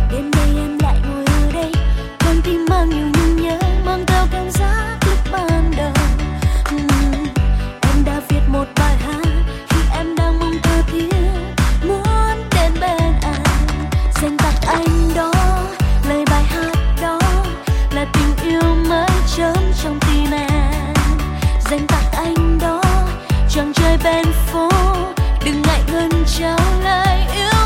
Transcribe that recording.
Đêm nay em lại ngồi ở đây, con tim mang nhiều nhung nhớ, mang theo cảm giác lúc ban đầu. Em đã viết một bài hát khi em đang mong tha thiết, muốn đến bên anh, dành tặng anh đó. Lời bài hát đó là tình yêu mới chớm trong tim em, dành tặng anh đó. Chàng trai bên phố đừng ngại ngần trao lời yêu